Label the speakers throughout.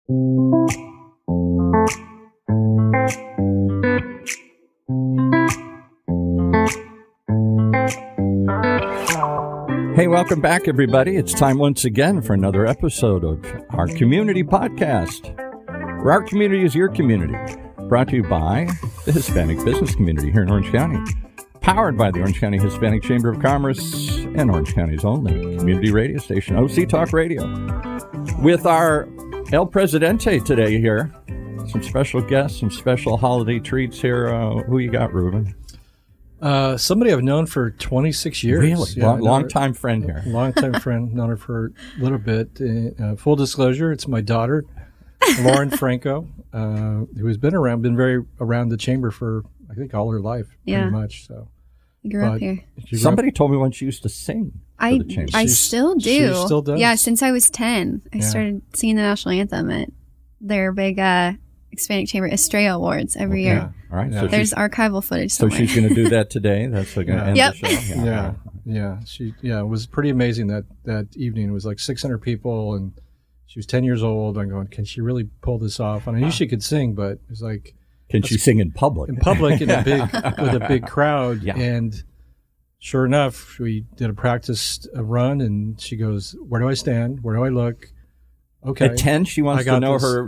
Speaker 1: Hey, welcome back, everybody. It's time once again for another episode of Our Community Podcast, where our community is your community. Brought to you by the Hispanic business community here in Orange County. Powered by the Orange County Hispanic Chamber of Commerce and Orange County's only community radio station, OC Talk Radio. With our El Presidente today here. Some special guests, some special holiday treats here. Who you got, Ruben?
Speaker 2: Somebody I've known for 26 years.
Speaker 1: Really?
Speaker 2: Yeah,
Speaker 1: long-time friend here.
Speaker 2: Long-time friend. Known her for a little bit. Full disclosure, it's my daughter, Lauren Franco, who has been very around the chamber for, I think, all her life, pretty much. So,
Speaker 3: I grew up here.
Speaker 1: Somebody told me once she used to sing for the chamber.
Speaker 3: I still do.
Speaker 2: She still does.
Speaker 3: Yeah, since I was 10, I started singing the national anthem at their big Hispanic Chamber Estrella Awards every year.
Speaker 1: Yeah. All right.
Speaker 2: Yeah.
Speaker 1: So
Speaker 3: there's archival footage somewhere.
Speaker 1: So she's going to do that today. That's going to end the show.
Speaker 2: Yeah. It was pretty amazing that evening. It was like 600 people, and she was 10 years old. I'm going, can she really pull this off? And I knew she could sing, but it was like,
Speaker 1: can she sing in public?
Speaker 2: In public, with a big crowd. Yeah. And sure enough, we did a practice run, and she goes, "Where do I stand? Where do I look?" Okay.
Speaker 1: At 10, she wants to know her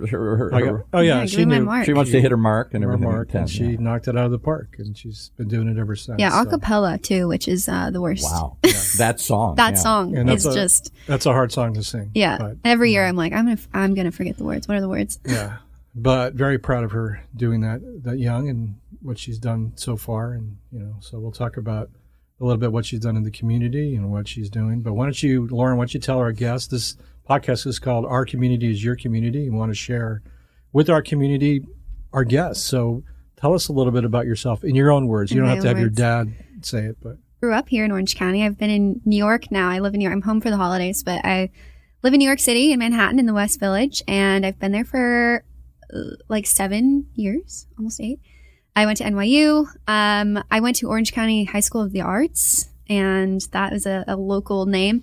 Speaker 2: she knew.
Speaker 1: She wants to hit her mark and everything.
Speaker 2: And she knocked it out of the park, and she's been doing it ever since.
Speaker 3: Yeah, a cappella too, which is the worst.
Speaker 1: Wow, that song.
Speaker 3: That song is just.
Speaker 2: That's a hard song to sing.
Speaker 3: Yeah, but every year I'm like, I'm gonna forget the words. What are the words?
Speaker 2: Yeah, but very proud of her doing that young and what she's done so far, and so we'll talk about a little bit what she's done in the community and what she's doing. But why don't you, Lauren, tell our guests this. Podcast is called Our Community is Your Community. We want to share with our community our guests. So tell us a little bit about yourself in your own words. You don't have to have your dad say it, but
Speaker 3: grew up here in Orange County. I've been in New York now. I live in New York. I'm home for the holidays, but I live in New York City in Manhattan in the West Village, and I've been there for like 7 years, almost 8. I went to NYU. I went to Orange County High School of the Arts, and that was a local name.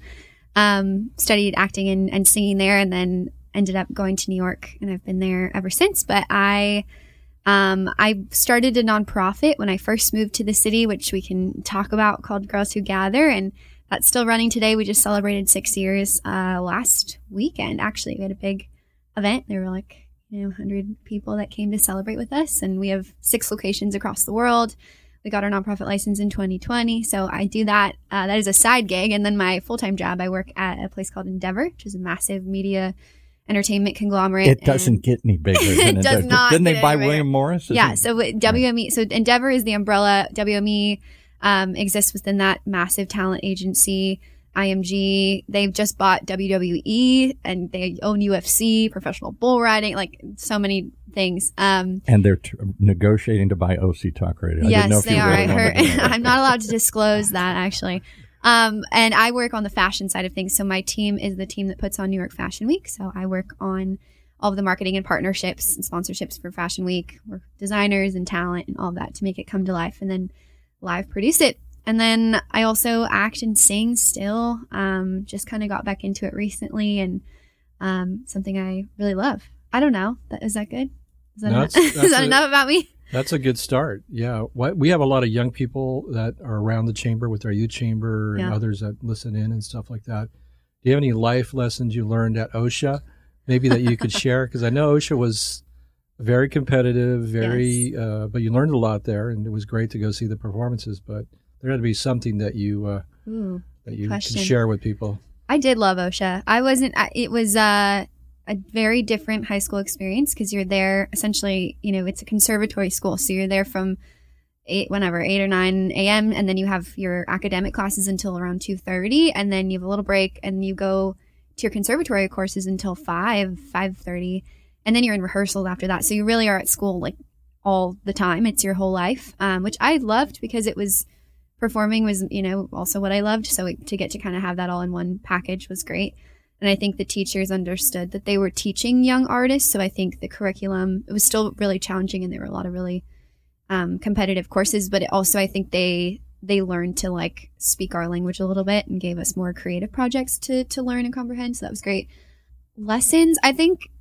Speaker 3: Studied acting and singing there, and then ended up going to New York, and I've been there ever since. But I started a nonprofit when I first moved to the city, which we can talk about, called Girls Who Gather, and that's still running today. We just celebrated 6 years last weekend. Actually, we had a big event. There were like 100 people that came to celebrate with us, and we have 6 locations across the world. We got our nonprofit license in 2020, so I do that. That is a side gig, and then my full-time job, I work at a place called Endeavor, which is a massive media entertainment conglomerate.
Speaker 1: It doesn't get any bigger.
Speaker 3: It does not.
Speaker 1: Didn't they buy William Morris?
Speaker 3: Yeah, so WME. So Endeavor is the umbrella. WME exists within that massive talent agency. IMG, they've just bought WWE, and they own UFC, professional bull riding, like so many things.
Speaker 1: And they're negotiating to buy OC Talk Radio.
Speaker 3: Yes, they are. I heard. I'm not allowed to disclose that, actually. And I work on the fashion side of things. So my team is the team that puts on New York Fashion Week. So I work on all of the marketing and partnerships and sponsorships for Fashion Week. We're designers and talent and all of that to make it come to life, and then live produce it. And then I also act and sing still. Just kind of got back into it recently, and something I really love. I don't know. Is that good? Is that enough about me?
Speaker 2: That's a good start. Yeah. We have a lot of young people that are around the chamber with our youth chamber and others that listen in and stuff like that. Do you have any life lessons you learned at OSHA maybe that you could share? Because I know OSHA was very competitive, but you learned a lot there, and it was great to go see the performances. But there had to be something that you can share with people.
Speaker 3: I did love OSHA. It was a very different high school experience because you're there essentially, it's a conservatory school. So you're there from 8 or 9 a.m. and then you have your academic classes until around 2:30, and then you have a little break and you go to your conservatory courses until 5:30, and then you're in rehearsal after that. So you really are at school like all the time. It's your whole life, which I loved because performing was, also what I loved. So to get to kind of have that all in one package was great. And I think the teachers understood that they were teaching young artists. So I think the curriculum, it was still really challenging, and there were a lot of really competitive courses, but I think they learned to like speak our language a little bit and gave us more creative projects to learn and comprehend. So that was great. Lessons, I think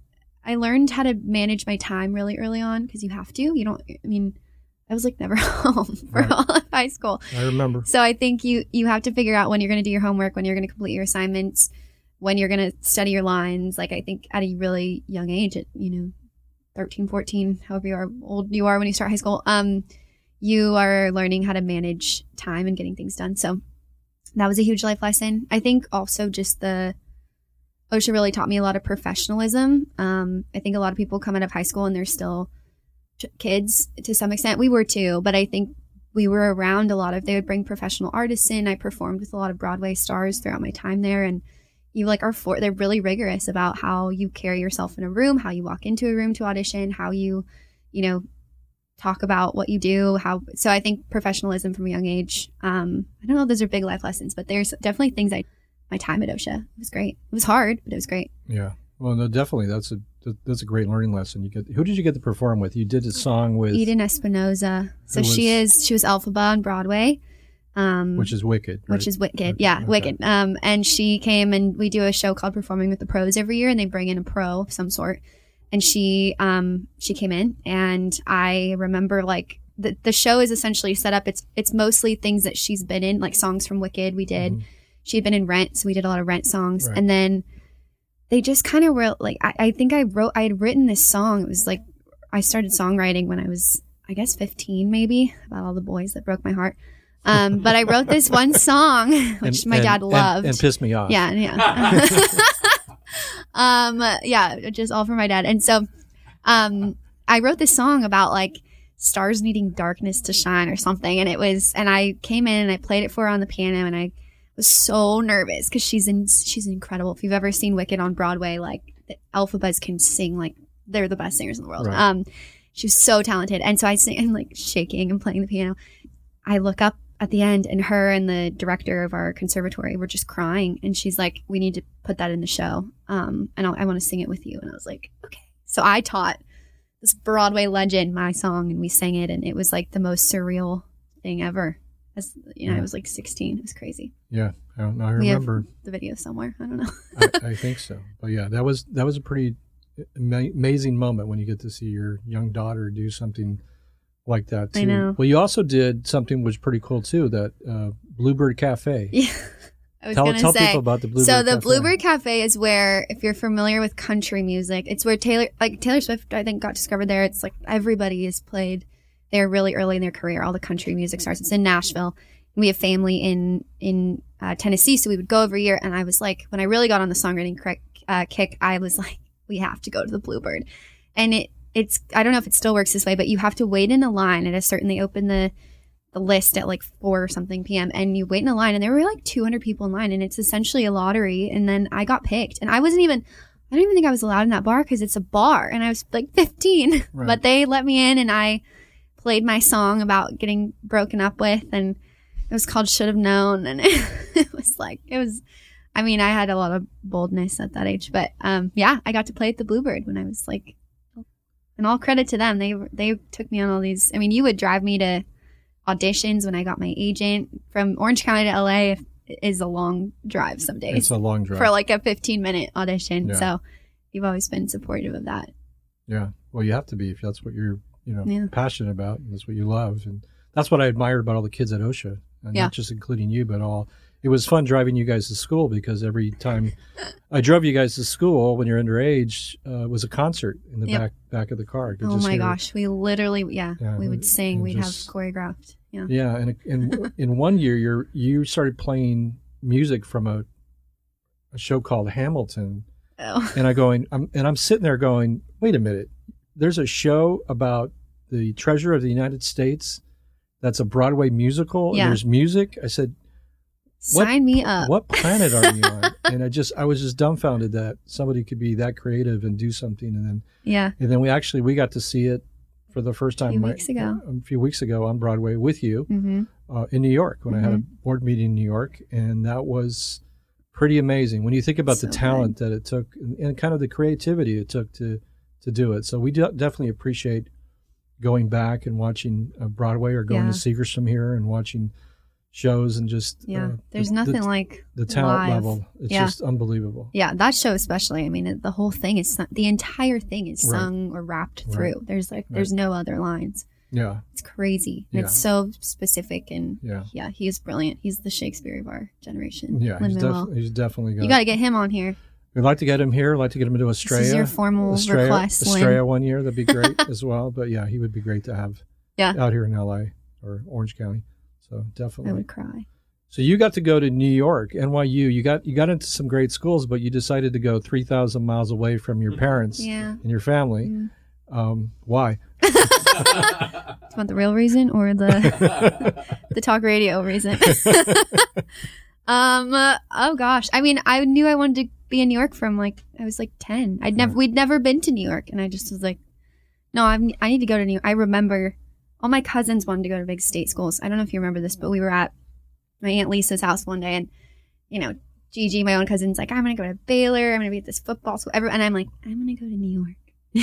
Speaker 3: I learned how to manage my time really early on because you have to. You don't, I mean, I was like never home for all of high school.
Speaker 2: I remember.
Speaker 3: So I think you have to figure out when you're going to do your homework, when you're going to complete your assignments, when you're going to study your lines. Like I think at a really young age, at 13, 14, however old you are when you start high school, you are learning how to manage time and getting things done. So that was a huge life lesson. I think also just OSHA really taught me a lot of professionalism. I think a lot of people come out of high school and they're still kids to some extent. We were too, but I think we were around they would bring professional artists in. I performed with a lot of Broadway stars throughout my time there. And they're really rigorous about how you carry yourself in a room, how you walk into a room to audition, how you, talk about what you do, so I think professionalism from a young age. I don't know if those are big life lessons, but there's definitely things my time at OSHA, it was great. It was hard, but it was great.
Speaker 2: Yeah. Well, no, definitely. That's a great learning lesson. Who did you get to perform with? You did a song with
Speaker 3: Eden Espinosa. So she was Elphaba on Broadway.
Speaker 2: Which is Wicked. Right?
Speaker 3: Which is Wicked.
Speaker 2: Okay.
Speaker 3: Yeah,
Speaker 2: Okay.
Speaker 3: Wicked. And she came, and we do a show called Performing with the Pros every year, and they bring in a pro of some sort. And she came in, and I remember like the show is essentially set up. It's mostly things that she's been in, like songs from Wicked. We did. Mm-hmm. She had been in Rent, so we did a lot of Rent songs. Right. And then they just kind of were like, I think I had written this song. It was like, I started songwriting when I was, I guess, 15 maybe, about all the boys that broke my heart. But I wrote this one song, which my dad loved.
Speaker 2: And pissed me off.
Speaker 3: Yeah. Yeah, just all for my dad. And so I wrote this song about like stars needing darkness to shine or something. And I came in and I played it for her on the piano, and I was so nervous because she's incredible. If you've ever seen Wicked on Broadway, like the Elphabas can sing like they're the best singers in the world. Right. She's so talented. And so I sing, I'm like shaking and playing the piano. I look up at the end, and her and the director of our conservatory were just crying. And she's like, we need to put that in the show. And I want to sing it with you. And I was like, okay. So I taught this Broadway legend my song, and we sang it. And it was like the most surreal thing ever. I was like 16. It was crazy.
Speaker 2: Yeah. I remember.
Speaker 3: We have the video somewhere. I don't know.
Speaker 2: I think so. But yeah, that was a pretty amazing moment when you get to see your young daughter do something like that too.
Speaker 3: I know.
Speaker 2: Well, you also did something which was pretty cool too, that Bluebird Cafe.
Speaker 3: Yeah.
Speaker 2: Tell people about the Bluebird Cafe.
Speaker 3: So the Bluebird Cafe is where, if you're familiar with country music, it's where Taylor Swift, I think, got discovered there. It's like everybody is played there really early in their career. All the country music stars. It's in Nashville. We have family in Tennessee, so we would go every year. And I was like, when I really got on the songwriting kick, I was like, we have to go to the Bluebird. And it's I don't know if it still works this way, but you have to wait in a line at a certain. They open the list at like 4 or something p.m. and you wait in a line, and there were like 200 people in line, and it's essentially a lottery. And then I got picked, and I don't even think I was allowed in that bar because it's a bar, and I was like 15. Right. But they let me in, and I played my song about getting broken up with, and it was called Should Have Known. And it was I mean, I had a lot of boldness at that age, but yeah, I got to play at the Bluebird when I was like, and all credit to them. They took me on all these. I mean, you would drive me to auditions when I got my agent. From Orange County to LA is a long drive some days.
Speaker 2: It's a long drive.
Speaker 3: For like a 15-minute audition. Yeah. So you've always been supportive of that.
Speaker 2: Yeah. Well, you have to be if that's what you're, passionate about. And that's what you love. And that's what I admired about all the kids at OSHA. And not just including you, but all. It was fun driving you guys to school because every time I drove you guys to school when you're underage, was a concert in the back of the car.
Speaker 3: Oh my gosh. We literally, we would sing. We'd have choreographed. Yeah.
Speaker 2: Yeah. And in one year, you started playing music from a show called Hamilton.
Speaker 3: Oh.
Speaker 2: And I'm sitting there going, wait a minute. There's a show about the Treasure of the United States that's a Broadway musical.
Speaker 3: Yeah.
Speaker 2: And there's music. I said,
Speaker 3: sign me up.
Speaker 2: What planet are you on? And I was just dumbfounded that somebody could be that creative and do something. And then we got to see it for the first time a few weeks ago on Broadway with you in New York when I had a board meeting in New York. And that was pretty amazing when you think about the talent that it took and kind of the creativity it took to do it. So we definitely appreciate going back and watching Broadway or going to Segerstrom here and watching shows and just
Speaker 3: there's nothing like
Speaker 2: the talent
Speaker 3: live.
Speaker 2: level. It's just unbelievable.
Speaker 3: Yeah, that show especially. I mean, the whole thing is the entire thing is sung or rapped through. There's there's no other lines.
Speaker 2: Yeah,
Speaker 3: it's crazy.
Speaker 2: Yeah.
Speaker 3: It's so specific, and he is brilliant. He's the Shakespeare of our generation.
Speaker 2: Yeah, he's definitely got.
Speaker 3: You got to get him on here.
Speaker 2: We'd like to get him here. I'd like to get him into Estrella.
Speaker 3: This is your formal request.
Speaker 2: Estrella one year. That'd be great as well. But yeah, he would be great to have out here in LA or Orange County. So definitely.
Speaker 3: I would cry.
Speaker 2: So you got to go to New York, NYU. You got into some great schools, but you decided to go 3,000 miles away from your parents and your family. Why?
Speaker 3: Do you want the real reason or the talk radio reason? Oh gosh. I mean, I knew I wanted to be in New York from I was 10. We'd never been to New York, and I just was like, no, I need to go to New York. I remember all my cousins wanted to go to big state schools. I don't know if you remember this, but we were at my Aunt Lisa's house one day, and Gigi, my own cousin's like, I'm gonna go to Baylor, I'm gonna be at this football school, and I'm like, I'm gonna go to New York.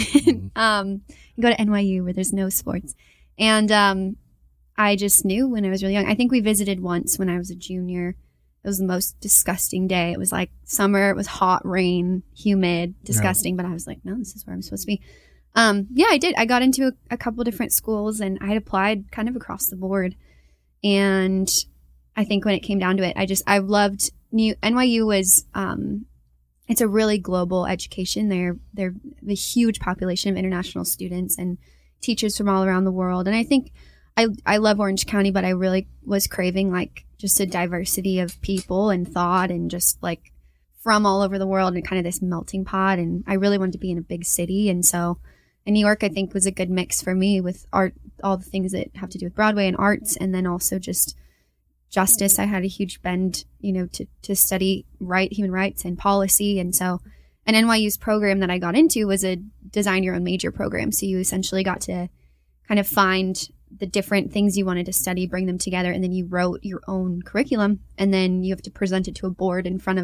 Speaker 3: Go to NYU where there's no sports. And I just knew when I was really young. I think we visited once when I was a junior. It was the most disgusting day. It was like summer, it was hot, rain, humid, disgusting, but I was like, no, this is where I'm supposed to be. I did. I got into a couple different schools, and I had applied kind of across the board. And I think when it came down to it, I loved NYU was it's a really global education. They're a huge population of international students and teachers from all around the world. And I think I love Orange County, but I really was craving just a diversity of people and thought, and just from all over the world, and kind of this melting pot. And I really wanted to be in a big city. And so New York, I think, was a good mix for me with art, all the things that have to do with Broadway and arts, and then also just justice. I had a huge bend, to study human rights and policy. And so an NYU's program that I got into was a design your own major program. So you essentially got to kind of find the different things you wanted to study, bring them together, and then you wrote your own curriculum, and then you have to present it to a board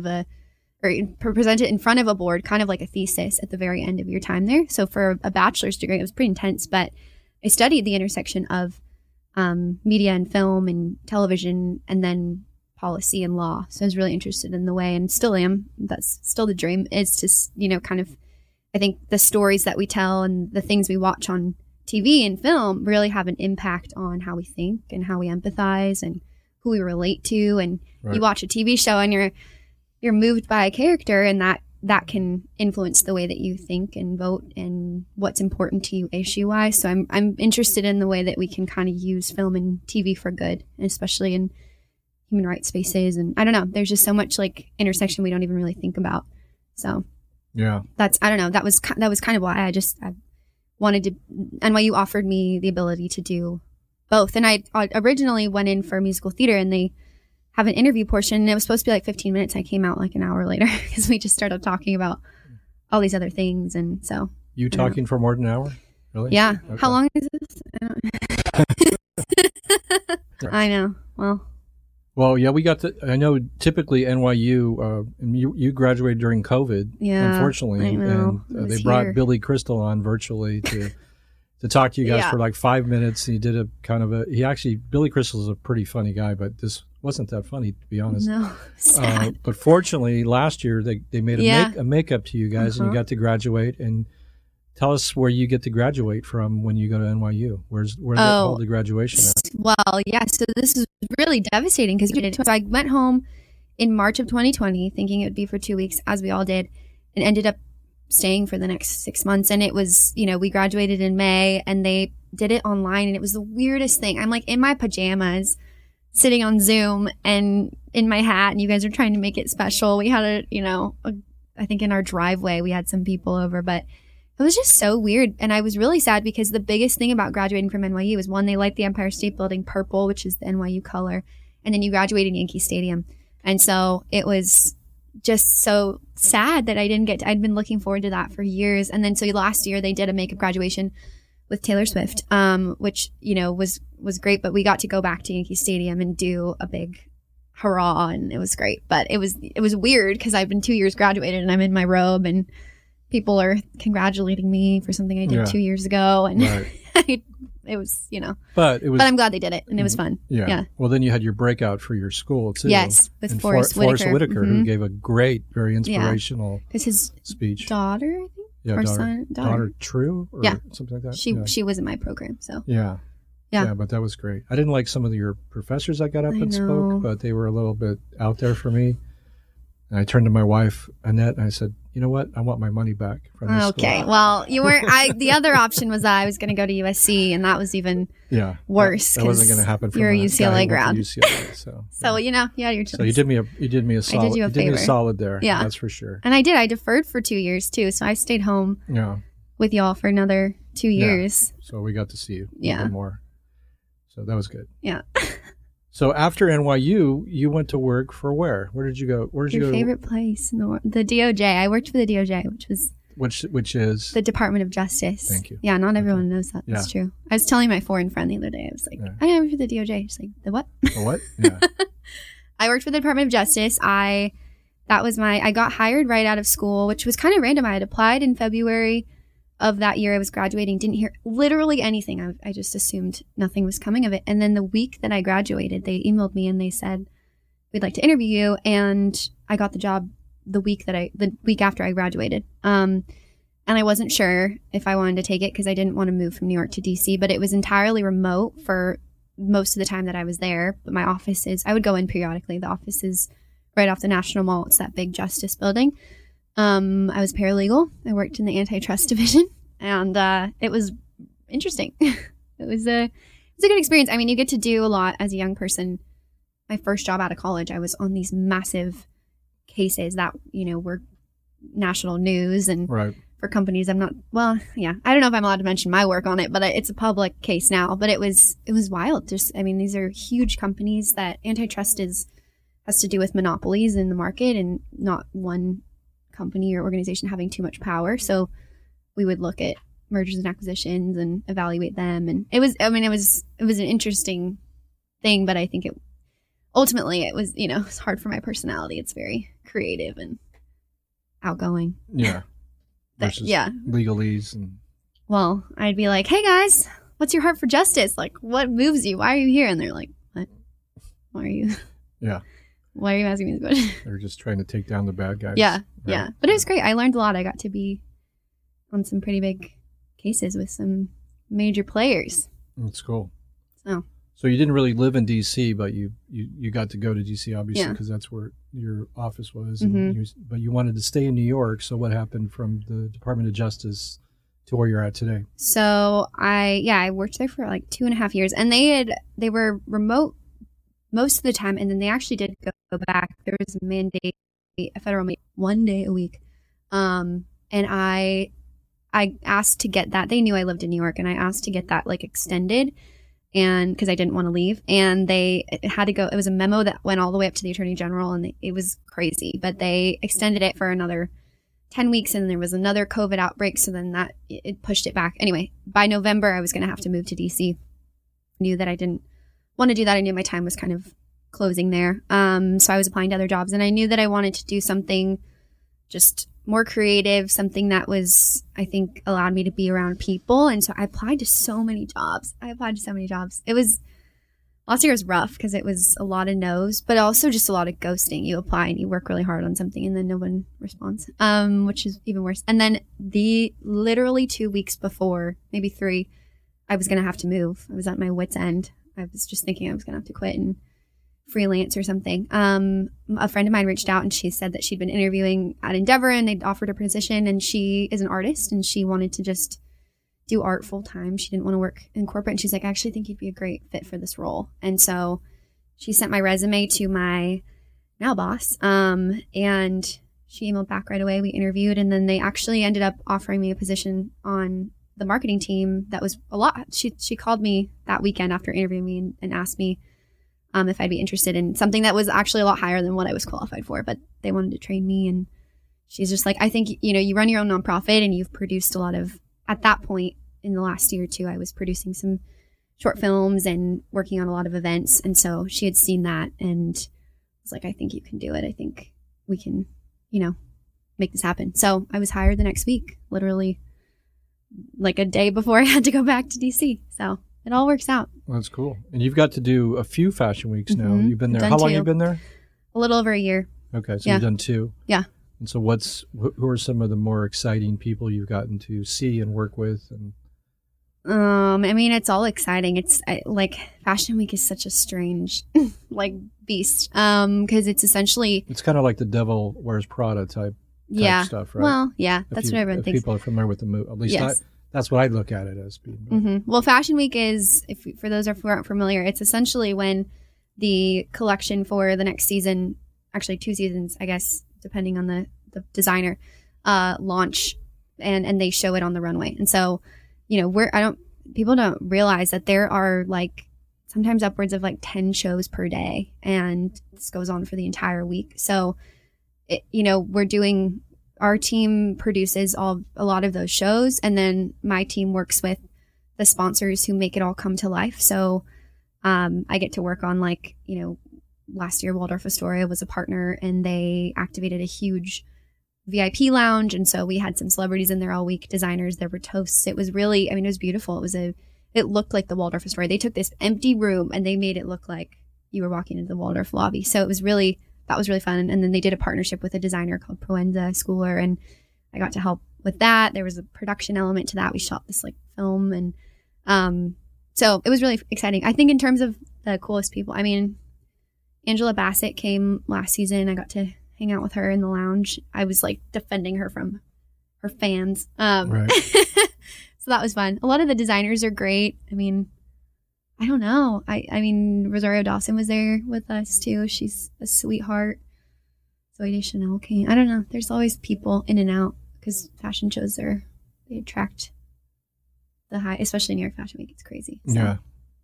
Speaker 3: present it in front of a board, kind of like a thesis at the very end of your time there. So for a bachelor's degree, it was pretty intense, but I studied the intersection of media and film and television, and then policy and law. So I was really interested in the way, and still am. That's still the dream, is to, kind of, I think the stories that we tell and the things we watch on TV and film really have an impact on how we think and how we empathize and who we relate to. And you watch a TV show and you're moved by a character, and that can influence the way that you think and vote and what's important to you issue-wise. So I'm interested in the way that we can kind of use film and TV for good, and especially in human rights spaces. And I don't know, there's just so much intersection we don't even really think about. So that's, I don't know, that was kind of why I wanted to. NYU offered me the ability to do both. And I originally went in for musical theater, and they have an interview portion, and it was supposed to be 15 minutes. I came out an hour later because we just started talking about all these other things. And so
Speaker 2: you talking for more than an hour? Really?
Speaker 3: Yeah. Okay. How long is this? I know.
Speaker 2: Well, yeah, we got to. I know typically NYU, you graduated during COVID, unfortunately,
Speaker 3: I know.
Speaker 2: And they brought Billy Crystal on virtually to talk to you guys for 5 minutes. And he did Billy Crystal is a pretty funny guy, but this wasn't that funny, to be honest.
Speaker 3: No,
Speaker 2: but fortunately, last year they made a makeup to you guys, and you got to graduate. And tell us where you get to graduate from when you go to NYU. Where's all the graduation at?
Speaker 3: Well, yeah. So this is really devastating because so I went home in March of 2020 thinking it would be for 2 weeks, as we all did, and ended up staying for the next 6 months. And it was, we graduated in May, and they did it online, and it was the weirdest thing. I'm in my pajamas sitting on Zoom and in my hat, and you guys are trying to make it special. We had I think in our driveway we had some people over, but it was just so weird. And I was really sad because the biggest thing about graduating from NYU is, one, they light the Empire State Building purple, which is the NYU color, and then you graduate in Yankee Stadium. And so it was just so sad that I didn't I'd been looking forward to that for years. And then so last year they did a makeup graduation with Taylor Swift, which, was great, but we got to go back to Yankee Stadium and do a big hurrah, and it was great. But it was weird because I've been 2 years graduated, and I'm in my robe, and people are congratulating me for something I did 2 years ago. And I it was,
Speaker 2: But
Speaker 3: I'm glad they did it, and it was fun.
Speaker 2: Yeah. Well, then you had your breakout for your school too.
Speaker 3: Yes, with Forrest Whitaker,
Speaker 2: who gave a great, very inspirational
Speaker 3: his
Speaker 2: speech.
Speaker 3: Daughter, I think.
Speaker 2: Yeah,
Speaker 3: or
Speaker 2: daughter True, or something like that.
Speaker 3: She was in my program, so
Speaker 2: yeah, but that was great. I didn't like some of your professors that got up and spoke, but they were a little bit out there for me. And I turned to my wife Annette and I said, "You know what? I want my money back from this school."
Speaker 3: Well, you weren't. The other option was that I was going to go to USC, and that was even worse.
Speaker 2: That wasn't going to happen.
Speaker 3: You're a UCLA grad,
Speaker 2: so
Speaker 3: you had your choice.
Speaker 2: So you did me a solid.
Speaker 3: I did you a favor.
Speaker 2: Did me a solid there.
Speaker 3: Yeah,
Speaker 2: that's for sure.
Speaker 3: And I did. I deferred for 2 years too, so I stayed home. With y'all for another 2 years.
Speaker 2: So we got to see you a little more. So that was good.
Speaker 3: Yeah.
Speaker 2: So after NYU, you went to work for where? Where did you go? Where did you go?
Speaker 3: Your favorite place in the world? The DOJ. I worked for the DOJ,
Speaker 2: which is
Speaker 3: the Department of Justice.
Speaker 2: Thank you.
Speaker 3: Yeah, not everyone knows that. That's true. I was telling my foreign friend the other day. I was like, I worked for the DOJ. She's like, the what?
Speaker 2: The what? Yeah.
Speaker 3: I worked for the Department of Justice. I got hired right out of school, which was kind of random. I had applied in February of that year. I was graduating, didn't hear literally anything. I just assumed nothing was coming of it. And then the week that I graduated, they emailed me and they said, "We'd like to interview you." And I got the job the week after I graduated. And I wasn't sure if I wanted to take it because I didn't want to move from New York to DC, but it was entirely remote for most of the time that I was there. But my office I would go in periodically. The office is right off the National Mall. It's that big Justice building. I was paralegal. I worked in the antitrust division, and it was interesting. It was a good experience. I mean, you get to do a lot as a young person. My first job out of college, I was on these massive cases that were national news and for companies. I don't know if I'm allowed to mention my work on it, but it's a public case now. But it was wild. These are huge companies that antitrust has to do with monopolies in the market and not one company or organization having too much power. So we would look at mergers and acquisitions and evaluate them. And it was an interesting thing, but I think ultimately it was, it's hard for my personality. It's very creative and outgoing.
Speaker 2: Yeah. Versus legalese.
Speaker 3: Well, I'd be like, "Hey guys, what's your heart for justice? Like, what moves you? Why are you here?" And they're like, "What? Why are you?"
Speaker 2: Yeah.
Speaker 3: Why are you asking me this question?
Speaker 2: They're just trying to take down the bad guys.
Speaker 3: Yeah. But it was great. I learned a lot. I got to be on some pretty big cases with some major players.
Speaker 2: That's cool.
Speaker 3: So
Speaker 2: you didn't really live in D.C., but you got to go to D.C., obviously, because that's where your office was. And but you wanted to stay in New York. So what happened from the Department of Justice to where you're at today? So
Speaker 3: I worked there for like 2.5 years. And they were remote most of the time, and then they actually did go back. There was a federal mandate 1 day a week, and I asked to get that. They knew I lived in New York, and I asked to get that like extended, and because I didn't want to leave, and it had to go. It was a memo that went all the way up to the Attorney General, and it was crazy. But they extended it for another 10 weeks, and there was another COVID outbreak, so then it pushed it back. Anyway, by November, I was going to have to move to DC. Knew that I didn't want to do that. I knew my time was kind of closing there. So I was applying to other jobs, and I knew that I wanted to do something just more creative, something that was, I think, allowed me to be around people. And so I applied to so many jobs. Last year was rough because it was a lot of no's, but also just a lot of ghosting. You apply and you work really hard on something and then no one responds, which is even worse. And then literally 2 weeks before, maybe 3, I was going to have to move. I was at my wit's end. I was just thinking I was going to have to quit and freelance or something. A friend of mine reached out and she said that she'd been interviewing at Endeavor and they'd offered a position, and she is an artist and she wanted to just do art full time. She didn't want to work in corporate, and she's like, "I actually think you'd be a great fit for this role." And so she sent my resume to my now boss, and she emailed back right away. We interviewed, and then they actually ended up offering me a position on the marketing team. That was a lot. She called me that weekend after interviewing me and asked me if I'd be interested in something that was actually a lot higher than what I was qualified for, but they wanted to train me. And she's just like, "I think, you run your own nonprofit and you've produced a lot of," at that point in the last year or two, I was producing some short films and working on a lot of events. And so she had seen that and was like, "I think you can do it. I think we can, make this happen." So I was hired the next week, literally like a day before I had to go back to DC. So it all works out.
Speaker 2: Well, that's cool. And you've got to do a few fashion weeks now. You've been there.
Speaker 3: Done
Speaker 2: How long
Speaker 3: 2.
Speaker 2: have you been there?
Speaker 3: A little over a year.
Speaker 2: Okay, so you've done 2.
Speaker 3: Yeah.
Speaker 2: And so who are some of the more exciting people you've gotten to see and work with? And
Speaker 3: I mean, it's all exciting. It's like Fashion Week is such a strange like beast. Because it's essentially,
Speaker 2: it's kind of like the Devil Wears Prada type stuff, right?
Speaker 3: Well, yeah, that's what everyone thinks.
Speaker 2: People are familiar with the movie. At least that's what I look at it as being.
Speaker 3: Well, Fashion Week is, for those who aren't familiar, it's essentially when the collection for the next season, actually 2 seasons, I guess, depending on the designer, launch and they show it on the runway. And so, people don't realize that there are like sometimes upwards of like 10 shows per day, and this goes on for the entire week. So, our team produces a lot of those shows, and then my team works with the sponsors who make it all come to life. So I get to work on last year Waldorf Astoria was a partner, and they activated a huge VIP lounge, and so we had some celebrities in there all week, designers, there were toasts. It was really, it was beautiful. It looked like the Waldorf Astoria. They took this empty room and they made it look like you were walking into the Waldorf lobby. So that was really fun. And then they did a partnership with a designer called Proenza Schooler, and I got to help with that. There was a production element to that. We shot this film, and so it was really exciting. I think in terms of the coolest people, Angela Bassett came last season. I got to hang out with her in the lounge. I was defending her from her fans.
Speaker 2: Right.
Speaker 3: So that was fun. A lot of the designers are great. I don't know. Rosario Dawson was there with us too. She's a sweetheart. Zoe Deschanel came. I don't know. There's always people in and out because fashion shows they attract the high, especially New York Fashion Week. It's crazy. So.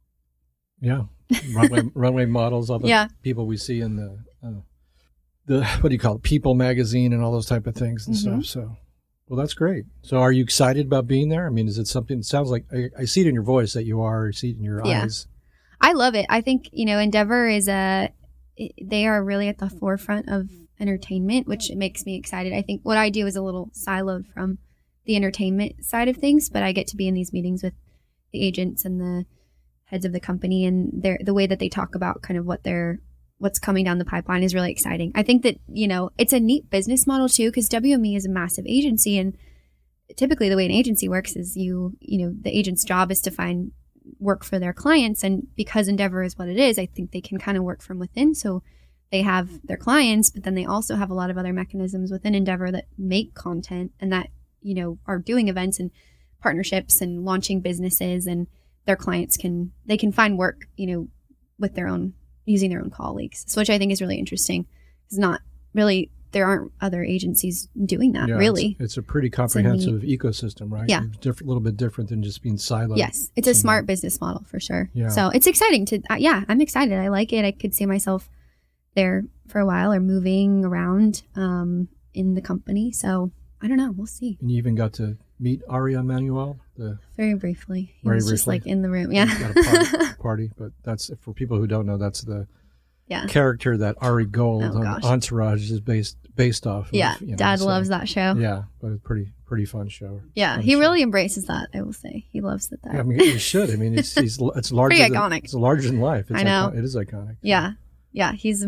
Speaker 2: Yeah. Runway models, all the people we see in the what do you call it? People magazine and all those type of things and stuff. So, well, that's great. So are you excited about being there? Is it something, it sounds like, I see it in your voice that you are, I see it in your eyes.
Speaker 3: I love it. I think, Endeavor they are really at the forefront of entertainment, which makes me excited. I think what I do is a little siloed from the entertainment side of things, but I get to be in these meetings with the agents and the heads of the company, and the way that they talk about kind of what's coming down the pipeline is really exciting. I think that, it's a neat business model too, because WME is a massive agency, and typically the way an agency works is the agent's job is to find work for their clients. And because Endeavor is what it is, I think they can kind of work from within. So they have their clients, but then they also have a lot of other mechanisms within Endeavor that make content and that, are doing events and partnerships and launching businesses, and their clients can find work, with using their own colleagues. So which I think is really interesting. It's not really, there aren't other agencies doing that, really.
Speaker 2: It's a pretty comprehensive ecosystem, right?
Speaker 3: Yeah.
Speaker 2: It's a little bit different than just being siloed.
Speaker 3: Yes. It's a smart business model for sure.
Speaker 2: Yeah.
Speaker 3: So it's exciting I'm excited. I like it. I could see myself there for a while or moving around in the company. So I don't know. We'll see.
Speaker 2: And you even got to meet Ari Emanuel?
Speaker 3: Very briefly. He was just in the room. Yeah.
Speaker 2: At a party. But that's, for people who don't know, that's the character that Ari Gold on Entourage is based off of.
Speaker 3: Yeah. Dad loves that show.
Speaker 2: Yeah. But it's pretty fun show.
Speaker 3: Yeah. He really embraces that, I will say. He loves that.
Speaker 2: Yeah, he should. It's larger.
Speaker 3: Pretty iconic.
Speaker 2: It's larger than life.
Speaker 3: I know.
Speaker 2: It is iconic.
Speaker 3: Yeah. Yeah. He's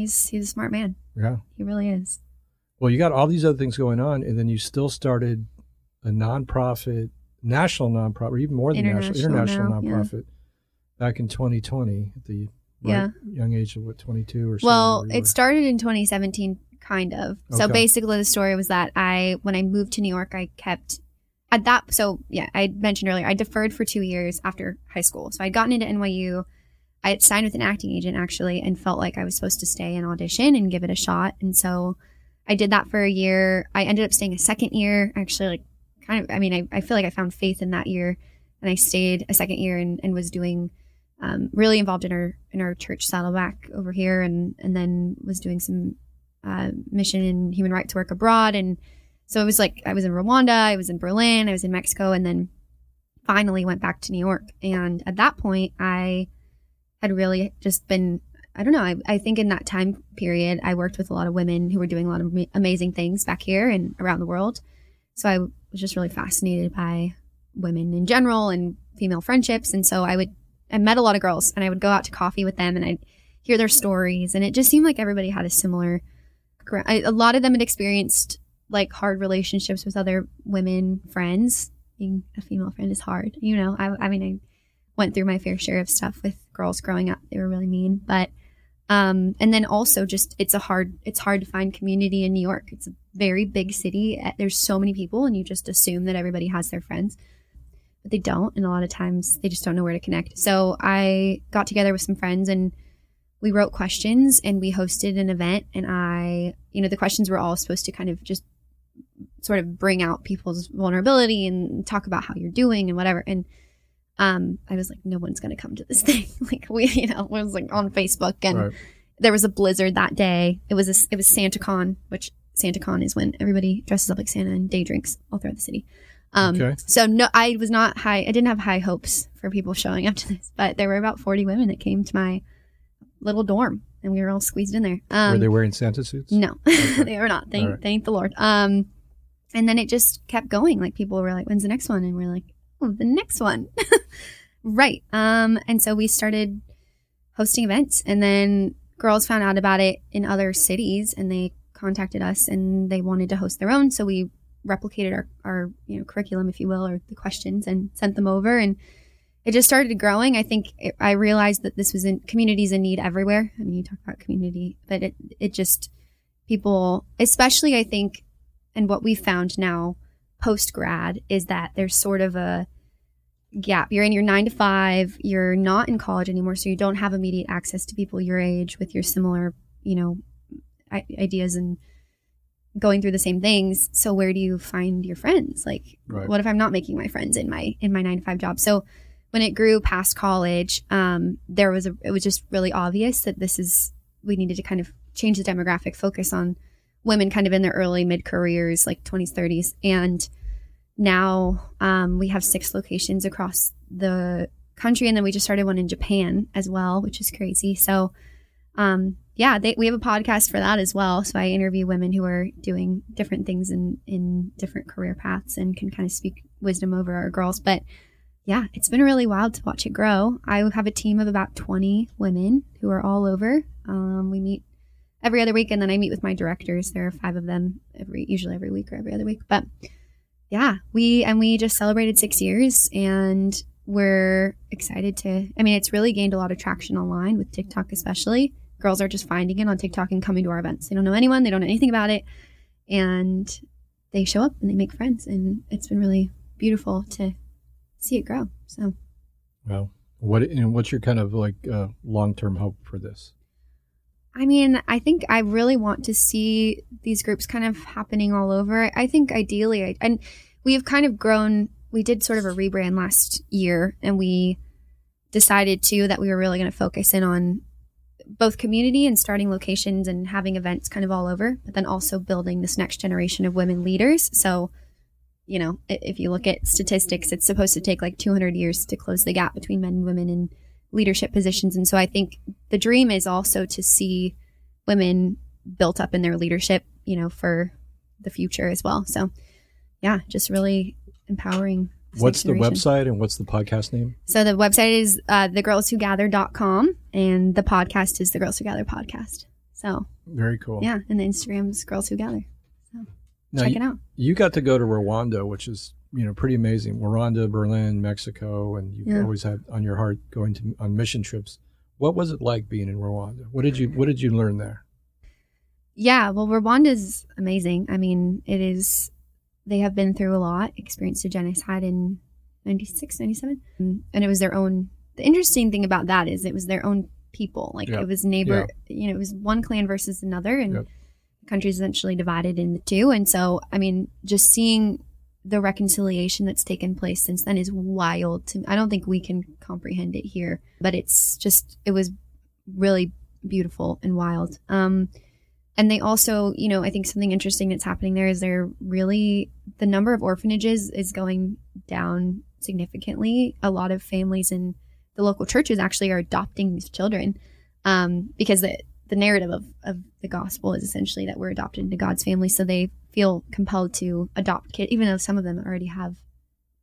Speaker 3: a smart man.
Speaker 2: Yeah.
Speaker 3: He really is.
Speaker 2: Well, you got all these other things going on, and then you still started a nonprofit, national nonprofit, or even more than international nonprofit back in 2020 at the young age of 22 or so.
Speaker 3: Well, it started in 2017, kind of.
Speaker 2: Okay.
Speaker 3: So basically the story was that when I moved to New York, I kept at that. So I mentioned earlier, I deferred for 2 years after high school. So I'd gotten into NYU. I had signed with an acting agent actually, and felt like I was supposed to stay and audition and give it a shot. And so I did that for a year. I ended up staying a second year, actually, I feel like I found faith in that year, and I stayed a second year and was doing, really involved in our church Saddleback over here, and then was doing some mission and human rights work abroad. And so it was I was in Rwanda, I was in Berlin, I was in Mexico, and then finally went back to New York. And at that point, I had really just been, I don't know, I think in that time period, I worked with a lot of women who were doing a lot of amazing things back here and around the world. So I was just really fascinated by women in general and female friendships. And so I met a lot of girls, and I would go out to coffee with them, and I'd hear their stories. And it just seemed like everybody had a similar, a lot of them had experienced like hard relationships with other women friends. Being a female friend is hard. You know, I mean, I went through my fair share of stuff with girls growing up. They were really mean, but and then also just it's hard to find community in New York. It's a very big city. There's so many people, and you just assume that everybody has their friends, but they don't. And a lot of times they just don't know where to connect. So I got together with some friends, and we wrote questions, and we hosted an event. And the questions were all supposed to kind of just sort of bring out people's vulnerability and talk about how you're doing and whatever. And I was like, no one's going to come to this thing. Like it was like on Facebook, and there was a blizzard that day. It was SantaCon, which SantaCon is when everybody dresses up like Santa and day drinks all throughout the city. So no, I didn't have high hopes for people showing up to this, but there were about 40 women that came to my little dorm, and we were all squeezed in there.
Speaker 2: Were they wearing Santa suits?
Speaker 3: No, they were not. Thank the Lord. And then it just kept going. Like people were like, when's the next one? And we're like, oh, the next one. Right. And so we started hosting events, and then girls found out about it in other cities, and they contacted us, and they wanted to host their own. So we replicated our curriculum, if you will, or the questions, and sent them over, and it just started growing. I think I realized that this was in communities in need everywhere. I mean, you talk about community, but it just people, especially I think, and what we found now post grad is that there's sort of a gap. You're in your 9 to 5. You're not in college anymore, so you don't have immediate access to people your age with your similar, ideas and going through the same things. So where do you find your friends? Like, what if I'm not making my friends in my 9 to 5 job? So when it grew past college, it was just really obvious that we needed to kind of change the demographic, focus on women kind of in their early mid-careers, like 20s, 30s. And now we have 6 locations across the country. And then we just started one in Japan as well, which is crazy. So we have a podcast for that as well. So I interview women who are doing different things in different career paths and can kind of speak wisdom over our girls. But yeah, it's been really wild to watch it grow. I have a team of about 20 women who are all over. We meet every other week, and then I meet with my directors. There are 5 of them usually every week or every other week. But yeah, we just celebrated 6 years, and we're excited it's really gained a lot of traction online with TikTok, especially. Girls are just finding it on TikTok and coming to our events. They don't know anyone. They don't know anything about it. And they show up and they make friends. And it's been really beautiful to see it grow. So,
Speaker 2: well, what's your kind of like long-term hope for this?
Speaker 3: I mean, I think I really want to see these groups kind of happening all over. I think ideally, and we have kind of grown. We did sort of a rebrand last year, and we decided that we were really going to focus in on both community and starting locations and having events kind of all over, but then also building this next generation of women leaders. So, if you look at statistics, it's supposed to take like 200 years to close the gap between men and women in leadership positions. And so I think the dream is also to see women built up in their leadership, for the future as well. So yeah, just really empowering.
Speaker 2: What's the website and what's the podcast name? So
Speaker 3: the website is thegirlswhogather.com, and the podcast is the Girls Who Gather podcast. So
Speaker 2: very cool.
Speaker 3: Yeah. And the Instagram is Girls Who Gather. So
Speaker 2: now,
Speaker 3: check it out.
Speaker 2: You got to go to Rwanda, which is, pretty amazing. Rwanda, Berlin, Mexico, and you've always had on your heart going on mission trips. What was it like being in Rwanda? What did you learn there? Yeah, well, Rwanda is amazing. I mean, it is. They have been through a lot, experienced a genocide in 96, 97. And it was their own. The interesting thing about that is it was their own people. Like it was neighbor, it was one clan versus another, and the country is essentially divided into 2. And so, I mean, just seeing the reconciliation that's taken place since then is wild to me. I don't think we can comprehend it here, but it was really beautiful and wild. And they also, I think something interesting that's happening there is the number of orphanages is going down significantly. A lot of families in the local churches actually are adopting these children because the narrative of the gospel is essentially that we're adopted into God's family. So they feel compelled to adopt kids, even though some of them already have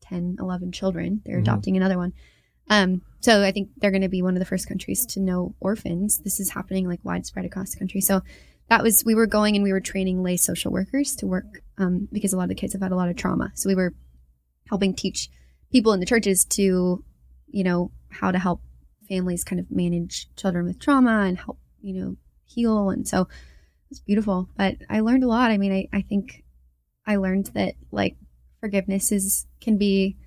Speaker 3: 10, 11 children. They're adopting another one. So I think they're going to be one of the first countries to know orphans. This is happening like widespread across the country. So we were going and we were training lay social workers to work because a lot of the kids have had a lot of trauma. So we were helping teach people in the churches to, how to help families kind of manage children with trauma and help, heal. And so it's beautiful. But I learned a lot. I mean, I think I learned that like forgiveness can be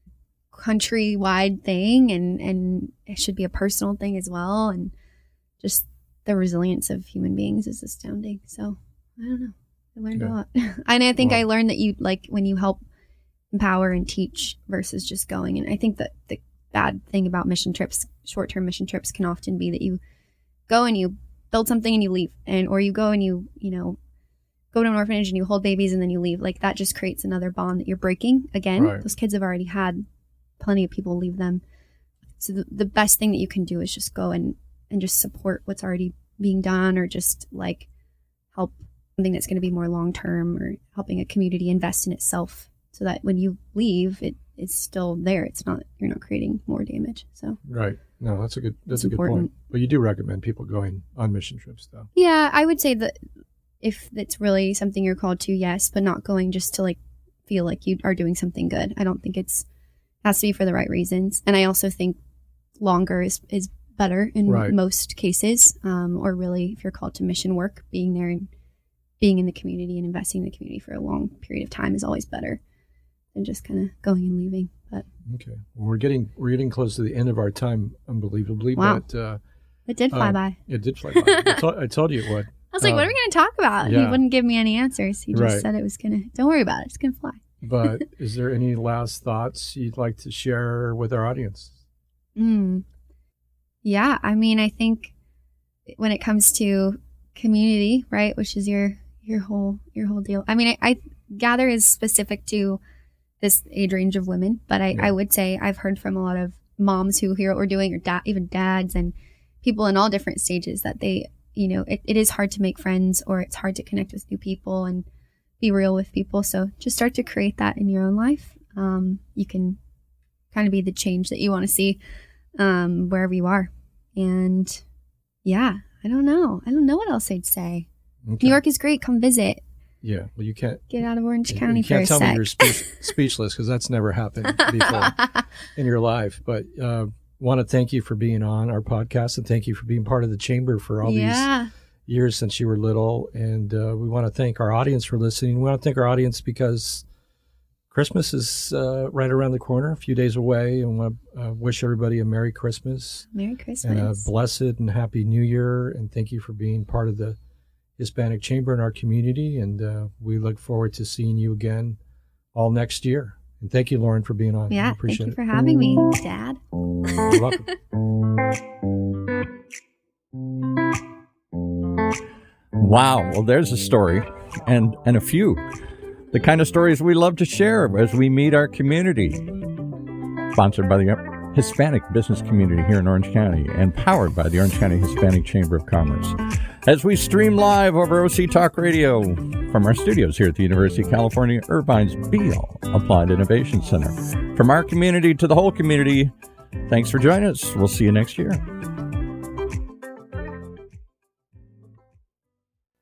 Speaker 3: countrywide thing and it should be a personal thing as well. And just the resilience of human beings is astounding. So I don't know. I learned a lot. And I think I learned that you like when you help empower and teach versus just going. And I think that the bad thing about mission trips, short-term mission trips, can often be that you go and you build something and you leave, or you go and you go to an orphanage and you hold babies and then you leave. Like that just creates another bond that you're breaking again. Right. Those kids have already had plenty of people leave them. So the best thing that you can do is just go and just support what's already being done, or just like help something that's going to be more long-term, or helping a community invest in itself so that when you leave, it's still there. You're not creating more damage. So
Speaker 2: right. No, that's a good point. But you do recommend people going on mission trips though.
Speaker 3: Yeah, I would say that if it's really something you're called to, yes, but not going just to like feel like you are doing something good. I don't think it has to be for the right reasons. And I also think longer is better in most cases, or really if you're called to mission work, being there and being in the community and investing in the community for a long period of time is always better than just kind of going and leaving. But
Speaker 2: okay, well, we're getting close to the end of our time, unbelievably.
Speaker 3: Wow.
Speaker 2: But
Speaker 3: it did fly by.
Speaker 2: It did fly by. I told you it would.
Speaker 3: I was like, what are we going to talk about? Yeah. He wouldn't give me any answers. He just said it was going to, don't worry about it. It's going to fly.
Speaker 2: But is there any last thoughts you'd like to share with our audience?
Speaker 3: Yeah. I mean, I think when it comes to community, right, which is your whole deal. I mean, I gather is specific to this age range of women, but I would say I've heard from a lot of moms who hear what we're doing, or even dads and people in all different stages, that they, it is hard to make friends, or it's hard to connect with new people and be real with people. So just start to create that in your own life. You can kind of be the change that you want to see wherever you are. And yeah, I don't know what else I'd say. Okay. New York is great. Come visit.
Speaker 2: Yeah, well, you can't
Speaker 3: get out of Orange County for a sec.
Speaker 2: You can't tell me you're speechless, because that's never happened before in your life. But want to thank you for being on our podcast, and thank you for being part of the Chamber for all these years since you were little. And we want to thank our audience for listening. We want to thank our audience because Christmas is right around the corner, a few days away, and want to wish everybody a Merry Christmas.
Speaker 3: Merry Christmas.
Speaker 2: And a blessed and Happy New Year. And thank you for being part of the Hispanic Chamber in our community, and we look forward to seeing you again all next year. And thank you, Lauren, for being on.
Speaker 3: Yeah,
Speaker 2: I appreciate it.
Speaker 3: Thank you for having me, Dad.
Speaker 2: You're welcome.
Speaker 1: Wow. Well, there's a story, and a few. The kind of stories we love to share as we meet our community. Sponsored by the Hispanic business community here in Orange County, and powered by the Orange County Hispanic Chamber of Commerce. As we stream live over OC Talk Radio from our studios here at the University of California, Irvine's Beall Applied Innovation Center. From our community to the whole community, thanks for joining us. We'll see you next year.